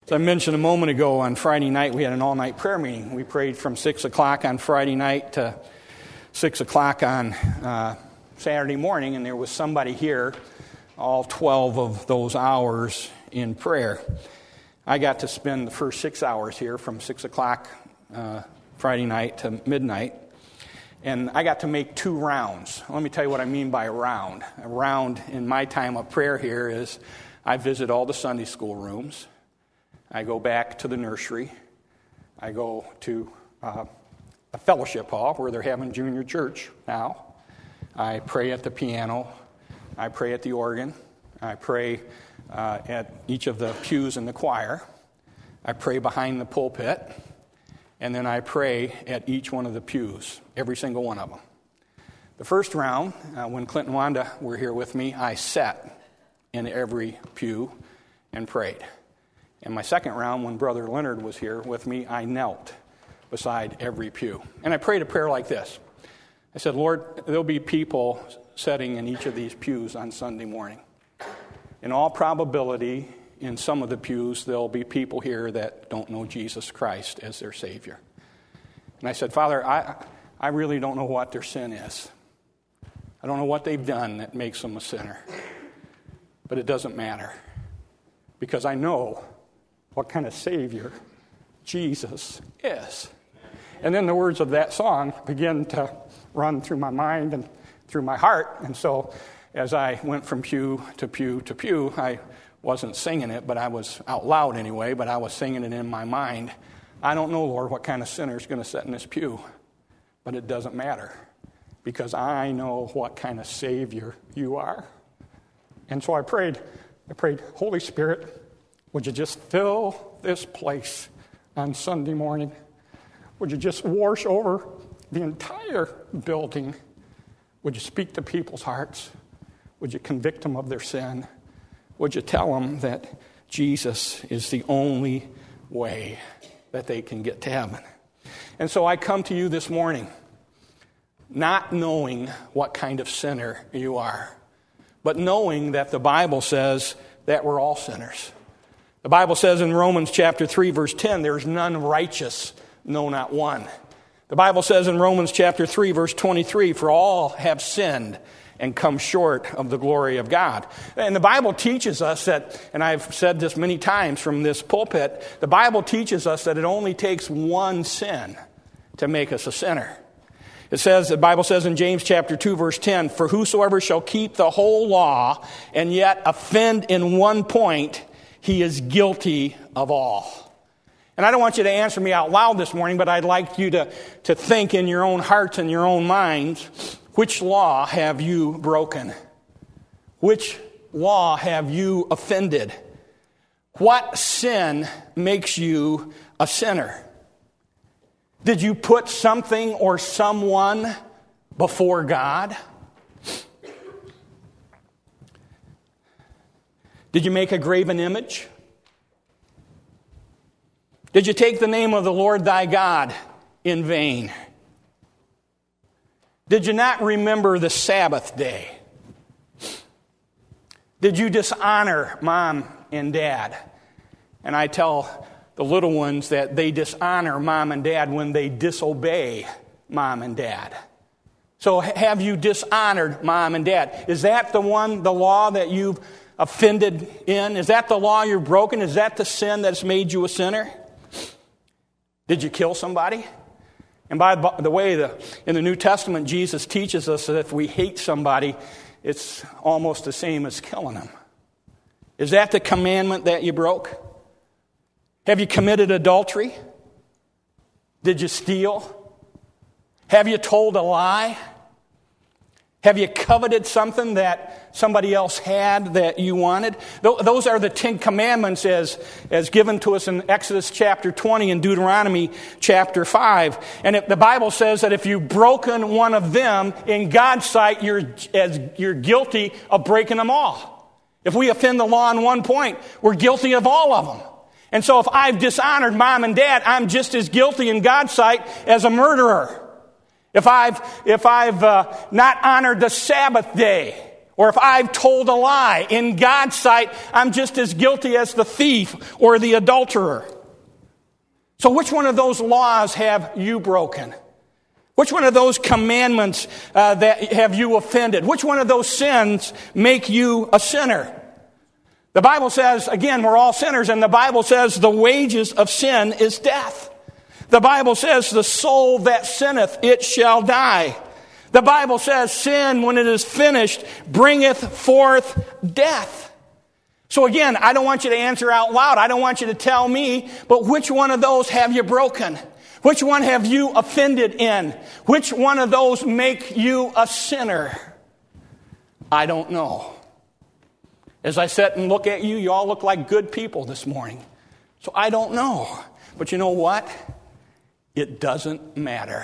As I mentioned a moment ago, on Friday night we had an all-night prayer meeting. We prayed from 6 o'clock on Friday night to 6 o'clock on Saturday morning, and there was somebody here all 12 of those hours in prayer. I got to spend the first 6 hours here from 6 o'clock Friday night to midnight, and I got to make 2 rounds. Let me tell you what I mean by a round. A round in my time of prayer here is I visit all the Sunday school rooms. I go back to the nursery. I go to a fellowship hall where they're having junior church now. I pray at the piano. I pray at the organ. I pray at each of the pews in the choir. I pray behind the pulpit. And then I pray at each one of the pews, every single one of them. The first round, when Clint and Wanda were here with me, I sat in every pew and prayed. And my second round, when Brother Leonard was here with me, I knelt beside every pew. And I prayed a prayer like this. I said, Lord, there'll be people sitting in each of these pews on Sunday morning. In all probability, in some of the pews, there'll be people here that don't know Jesus Christ as their Savior. And I said, Father, I really don't know what their sin is. I don't know what they've done that makes them a sinner. But it doesn't matter. Because I know what kind of Savior Jesus is. And then the words of that song begin to run through my mind and through my heart. And so as I went from pew to pew to pew, I wasn't singing it, but I was out loud anyway, but I was singing it in my mind. I don't know, Lord, what kind of sinner is going to sit in this pew, but it doesn't matter because I know what kind of Savior you are. And so I prayed, Holy Spirit, would you just fill this place on Sunday morning? Would you just wash over the entire building? Would you speak to people's hearts? Would you convict them of their sin? Would you tell them that Jesus is the only way that they can get to heaven? And so I come to you this morning, not knowing what kind of sinner you are, but knowing that the Bible says that we're all sinners. The Bible says in Romans chapter 3, verse 10, there is none righteous, no, not one. The Bible says in Romans chapter 3, verse 23, for all have sinned and come short of the glory of God. And the Bible teaches us that, and I've said this many times from this pulpit, the Bible teaches us that it only takes one sin to make us a sinner. The Bible says in James chapter 2, verse 10, for whosoever shall keep the whole law and yet offend in one point, he is guilty of all. And I don't want you to answer me out loud this morning, but I'd like you to think in your own hearts and your own minds, which law have you broken? Which law have you offended? What sin makes you a sinner? Did you put something or someone before God? Did you make a graven image? Did you take the name of the Lord thy God in vain? Did you not remember the Sabbath day? Did you dishonor mom and dad? And I tell the little ones that they dishonor mom and dad when they disobey mom and dad. So have you dishonored mom and dad? Is that the law that you've offended in? Is that the law you're broken? Is that the sin that's made you a sinner? Did you kill somebody? And by the way, in the New Testament, Jesus teaches us that if we hate somebody, it's almost the same as killing them. Is that the commandment that you broke? Have you committed adultery? Did you steal? Have you told a lie? Have you coveted something that somebody else had that you wanted? Those are the 10 commandments as given to us in Exodus chapter 20 and Deuteronomy chapter 5. And the Bible says that if you've broken one of them, in God's sight, you're guilty of breaking them all. If we offend the law on one point, we're guilty of all of them. And so if I've dishonored mom and dad, I'm just as guilty in God's sight as a murderer. If I've not honored the Sabbath day, Or if I've told a lie, in God's sight, I'm just as guilty as the thief or the adulterer. So which one of those laws have you broken? Which one of those commandments that have you offended? Which one of those sins make you a sinner? The Bible says, again, we're all sinners, and the Bible says the wages of sin is death. The Bible says the soul that sinneth, it shall die. The Bible says sin, when it is finished, bringeth forth death. So again, I don't want you to answer out loud. I don't want you to tell me, but which one of those have you broken? Which one have you offended in? Which one of those make you a sinner? I don't know. As I sit and look at you, you all look like good people this morning. So I don't know. But you know what? It doesn't matter.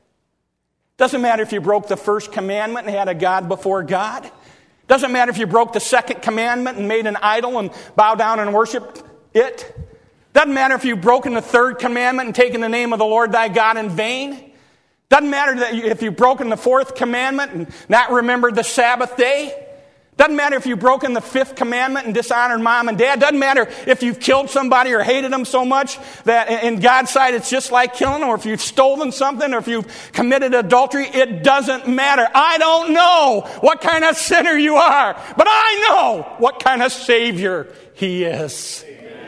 Doesn't matter if you broke the first commandment and had a God before God. Doesn't matter if you broke the second commandment and made an idol and bowed down and worshiped it. Doesn't matter if you've broken the third commandment and taken the name of the Lord thy God in vain. Doesn't matter if you've broken the fourth commandment and not remembered the Sabbath day. Doesn't matter if you've broken the fifth commandment and dishonored mom and dad. Doesn't matter if you've killed somebody or hated them so much that in God's sight it's just like killing, or if you've stolen something, or if you've committed adultery. It doesn't matter. I don't know what kind of sinner you are, but I know what kind of Savior He is.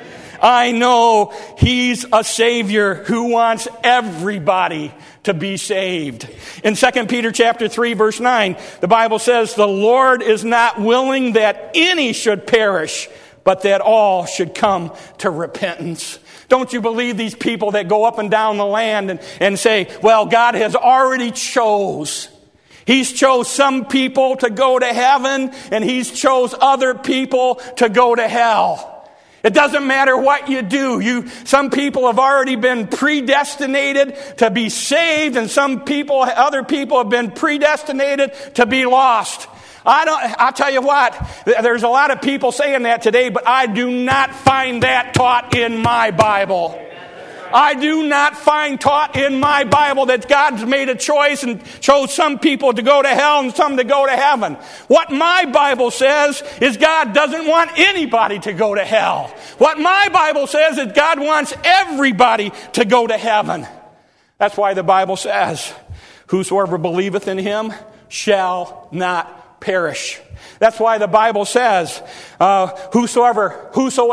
I know He's a Savior who wants everybody to be saved. In 2 Peter chapter 3, verse 9, the Bible says, the Lord is not willing that any should perish, but that all should come to repentance. Don't you believe these people that go up and down the land and say, well, God has already chose. He's chose some people to go to heaven, and He's chose other people to go to hell. It doesn't matter what you do. Some people have already been predestinated to be saved, and other people have been predestinated to be lost. I'll tell you what, there's a lot of people saying that today, but I do not find that taught in my Bible. I do not find taught in my Bible that God's made a choice and chose some people to go to hell and some to go to heaven. What my Bible says is God doesn't want anybody to go to hell. What my Bible says is God wants everybody to go to heaven. That's why the Bible says, whosoever believeth in Him shall not perish. That's why the Bible says, whosoever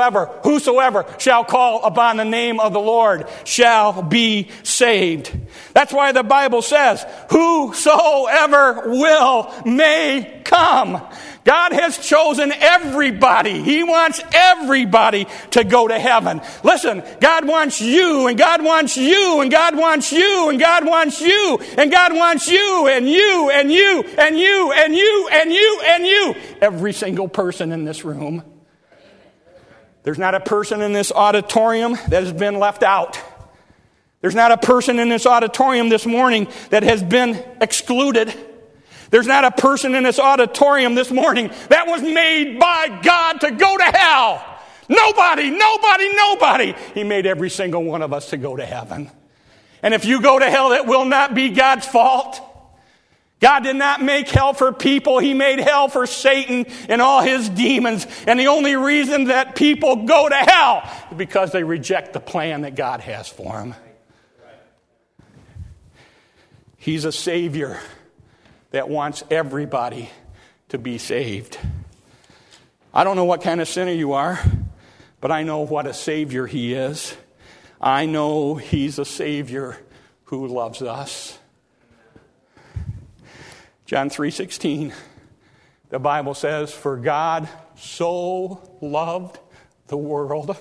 shall call upon the name of the Lord shall be saved. That's why the Bible says, whosoever will may come. God has chosen everybody. He wants everybody to go to heaven. Listen, God wants you, and God wants you, and God wants you, and God wants you, and God wants you, and you, and you, and you, and you, and you, and you. Every single person in this room. There's not a person in this auditorium that has been left out. There's not a person in this auditorium this morning that has been excluded. There's not a person in this auditorium this morning that was made by God to go to hell. Nobody. He made every single one of us to go to heaven. And if you go to hell, it will not be God's fault. God did not make hell for people. He made hell for Satan and all his demons. And the only reason that people go to hell is because they reject the plan that God has for them. He's a Savior that wants everybody to be saved. I don't know what kind of sinner you are, but I know what a Savior He is. I know He's a Savior who loves us. John 3:16, the Bible says, for God so loved the world.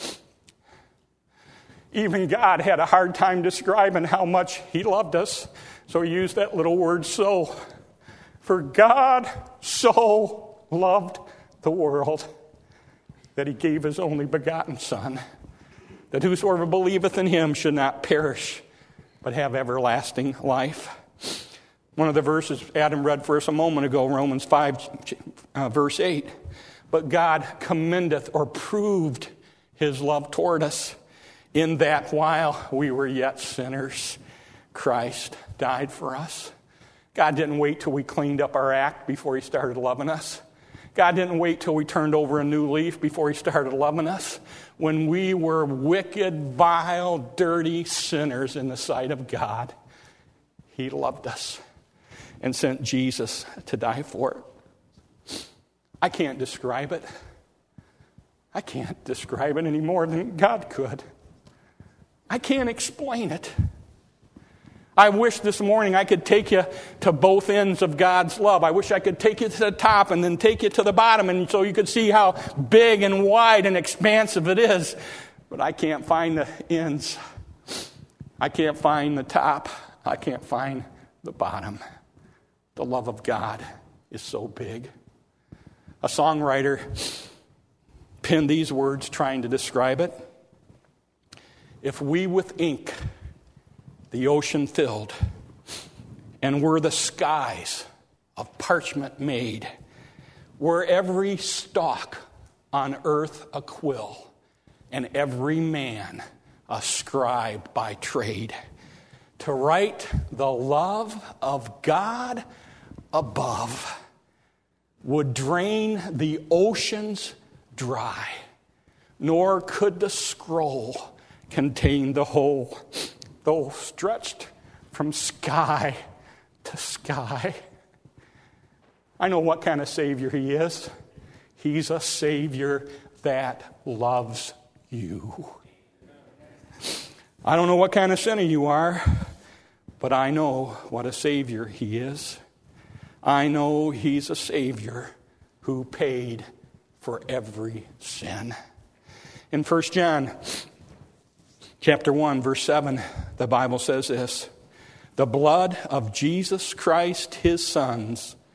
Even God had a hard time describing how much He loved us. So He used that little word, so. For God so loved the world that He gave His only begotten Son, that whosoever believeth in Him should not perish, but have everlasting life. One of the verses Adam read for us a moment ago, Romans 5, verse 8. But God commendeth or proved His love toward us, in that while we were yet sinners, Christ died for us. God didn't wait till we cleaned up our act before he started loving us. God didn't wait till we turned over a new leaf before he started loving us. When we were wicked, vile, dirty sinners in the sight of God, he loved us and sent Jesus to die for it. I can't describe it. I can't describe it any more than God could. I can't explain it. I wish this morning I could take you to both ends of God's love. I wish I could take you to the top and then take you to the bottom, and so you could see how big and wide and expansive it is. But I can't find the ends. I can't find the top. I can't find the bottom. The love of God is so big. A songwriter penned these words trying to describe it. If we with ink the ocean filled, and were the skies of parchment made, were every stalk on earth a quill, and every man a scribe by trade, to write the love of God above would drain the oceans dry, nor could the scroll contain the whole, though stretched from sky to sky. I know what kind of Savior he is. He's a Savior that loves you. I don't know what kind of sinner you are, but I know what a Savior he is. I know he's a Savior who paid for every sin. In 1 John chapter 1, verse 7, the Bible says this: the blood of Jesus Christ, his Son,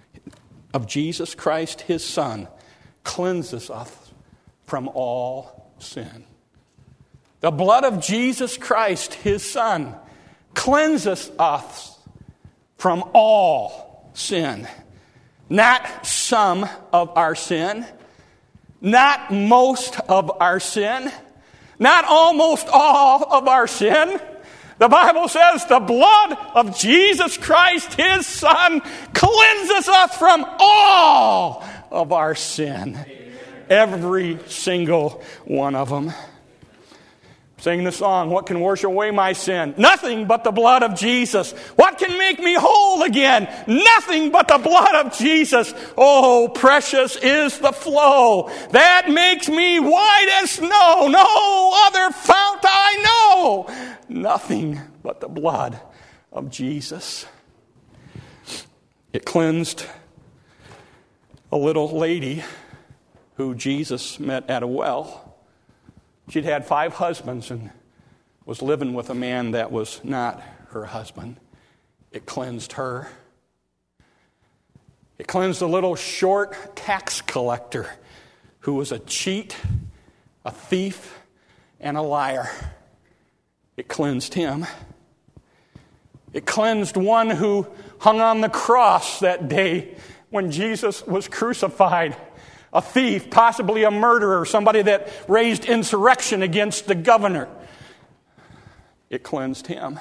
cleanses us from all sin. The blood of Jesus Christ, his Son, cleanses us from all sin. Not some of our sin, not most of our sin, not almost all of our sin. The Bible says the blood of Jesus Christ, his Son, cleanses us from all of our sin. Every single one of them. Sing the song, what can wash away my sin? Nothing but the blood of Jesus. What can make me whole again? Nothing but the blood of Jesus. Oh, precious is the flow that makes me white as snow. No other fount I know. Nothing but the blood of Jesus. It cleansed a little lady who Jesus met at a well. She'd had 5 husbands and was living with a man that was not her husband. It cleansed her. It cleansed a little short tax collector who was a cheat, a thief, and a liar. It cleansed him. It cleansed one who hung on the cross that day when Jesus was crucified. A thief, possibly a murderer, somebody that raised insurrection against the governor. It cleansed him.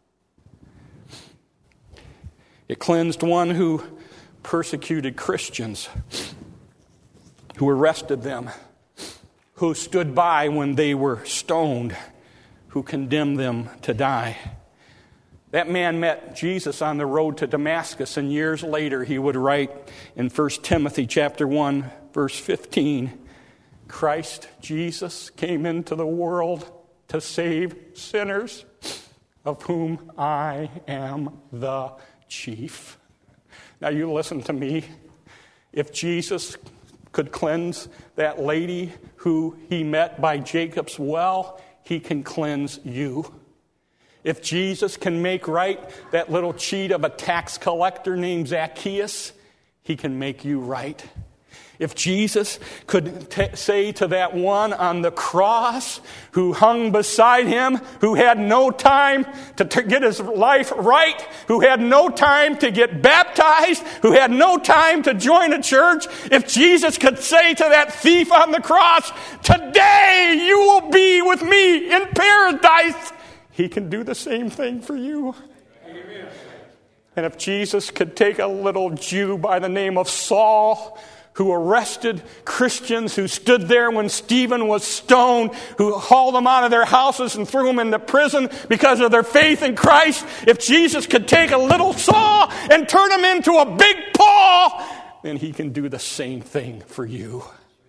It cleansed one who persecuted Christians, who arrested them, who stood by when they were stoned, who condemned them to die. That man met Jesus on the road to Damascus, and years later he would write in 1 Timothy chapter 1, verse 15, Christ Jesus came into the world to save sinners, of whom I am the chief. Now you listen to me. If Jesus could cleanse that lady who he met by Jacob's well, he can cleanse you. If Jesus can make right that little cheat of a tax collector named Zacchaeus, he can make you right. If Jesus could say to that one on the cross who hung beside him, who had no time to get his life right, who had no time to get baptized, who had no time to join a church, if Jesus could say to that thief on the cross, today you will be with me in paradise, he can do the same thing for you. Amen. And if Jesus could take a little Jew by the name of Saul, who arrested Christians, who stood there when Stephen was stoned, who hauled them out of their houses and threw them into prison because of their faith in Christ, if Jesus could take a little Saul and turn him into a big Paul, then he can do the same thing for you.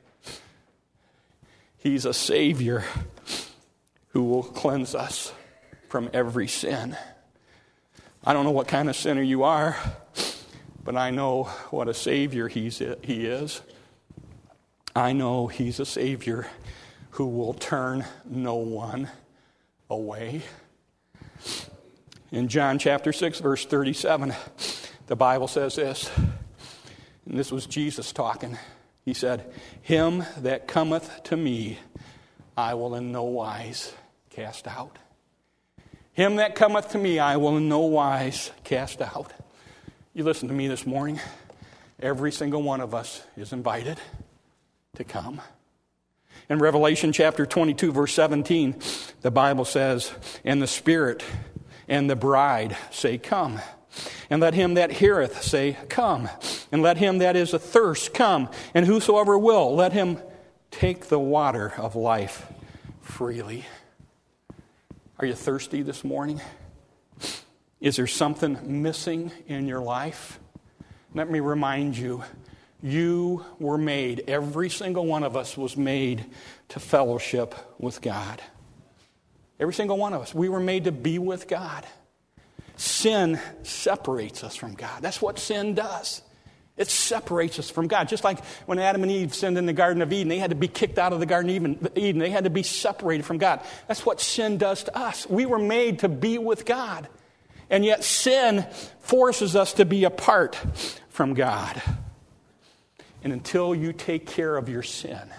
He's a Savior who will cleanse us from every sin. I don't know what kind of sinner you are, but I know what a Savior he is. I know He's a Savior who will turn no one away. In John chapter 6, verse 37, the Bible says this, and this was Jesus talking. He said, "Him that cometh to me, I will in no wise cast out." Him that cometh to me, I will in no wise cast out. You listen to me this morning. Every single one of us is invited to come. In Revelation chapter 22, verse 17, the Bible says, "And the Spirit and the bride say, Come. And let him that heareth say, Come. And let him that is athirst come. And whosoever will, let him take the water of life freely." Are you thirsty this morning? Is there something missing in your life? Let me remind you, you were made, every single one of us was made to fellowship with God. Every single one of us. We were made to be with God. Sin separates us from God. That's what sin does. It separates us from God. Just like when Adam and Eve sinned in the Garden of Eden, they had to be kicked out of the Garden of Eden. They had to be separated from God. That's what sin does to us. We were made to be with God. And yet sin forces us to be apart from God. And until you take care of your sin,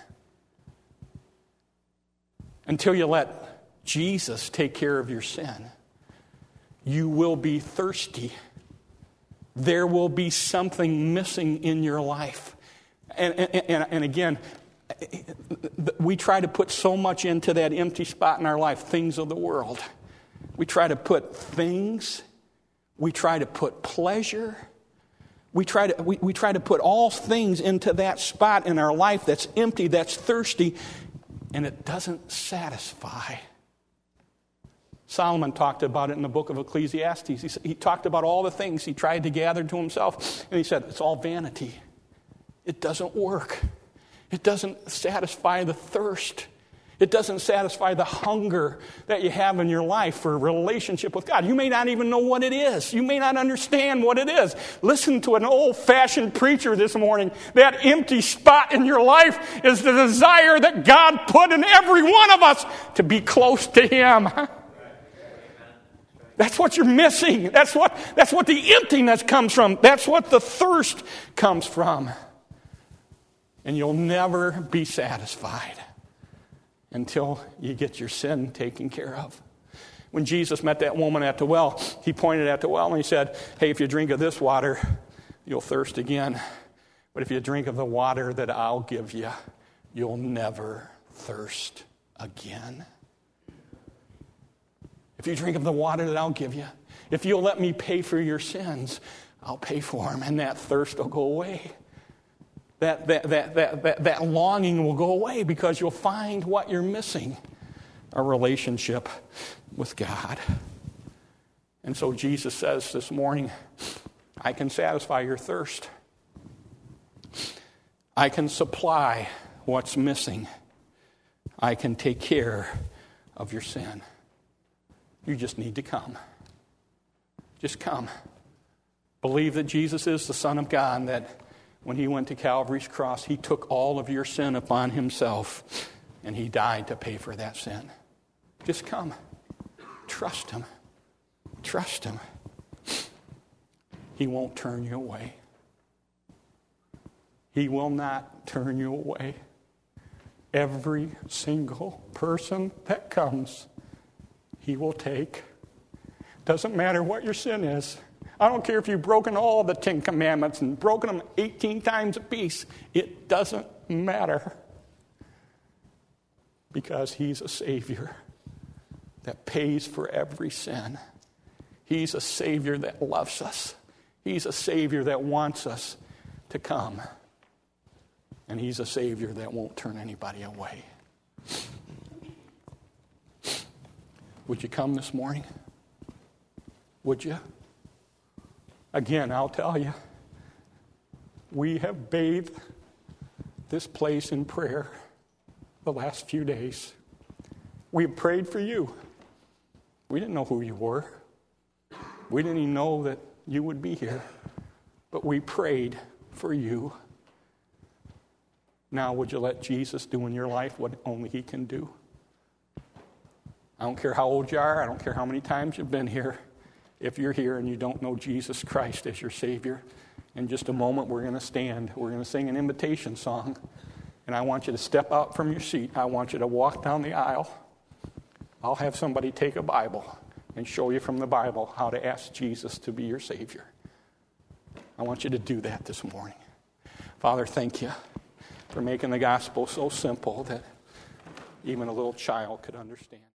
until you let Jesus take care of your sin, you will be thirsty. There will be something missing in your life. And again, we try to put so much into that empty spot in our life, things of the world. We try to put things, we try to put pleasure, we try to put all things into that spot in our life that's empty, that's thirsty, and it doesn't satisfy. Solomon talked about it in the book of Ecclesiastes. He talked about all the things he tried to gather to himself, and he said, it's all vanity. It doesn't work. It doesn't satisfy the thirst. It doesn't satisfy the hunger that you have in your life for a relationship with God. You may not even know what it is. You may not understand what it is. Listen to an old-fashioned preacher this morning. That empty spot in your life is the desire that God put in every one of us to be close to Him. That's what you're missing. That's what the emptiness comes from. That's what the thirst comes from. And you'll never be satisfied until you get your sin taken care of. When Jesus met that woman at the well, He pointed at the well and He said, "Hey, if you drink of this water, you'll thirst again. But if you drink of the water that I'll give you, you'll never thirst again." If you drink of the water that I'll give you, if you'll let me pay for your sins, I'll pay for them, and that thirst will go away. That longing will go away because you'll find what you're missing, a relationship with God. And so Jesus says this morning, I can satisfy your thirst. I can supply what's missing. I can take care of your sin. You just need to come. Just come. Believe that Jesus is the Son of God, and that when He went to Calvary's cross, He took all of your sin upon Himself, and He died to pay for that sin. Just come. Trust Him. Trust Him. He won't turn you away. He will not turn you away. Every single person that comes, He will take. Doesn't matter what your sin is. I don't care if you've broken all the 10 Commandments and broken them 18 times apiece. It doesn't matter. Because He's a Savior that pays for every sin. He's a Savior that loves us. He's a Savior that wants us to come. And He's a Savior that won't turn anybody away. Would you come this morning? Would you? Again, I'll tell you, we have bathed this place in prayer the last few days. We prayed for you. We didn't know who you were. We didn't even know that you would be here. But we prayed for you. Now, would you let Jesus do in your life what only He can do? I don't care how old you are. I don't care how many times you've been here. If you're here and you don't know Jesus Christ as your Savior, in just a moment we're going to stand. We're going to sing an invitation song. And I want you to step out from your seat. I want you to walk down the aisle. I'll have somebody take a Bible and show you from the Bible how to ask Jesus to be your Savior. I want you to do that this morning. Father, thank you for making the gospel so simple that even a little child could understand.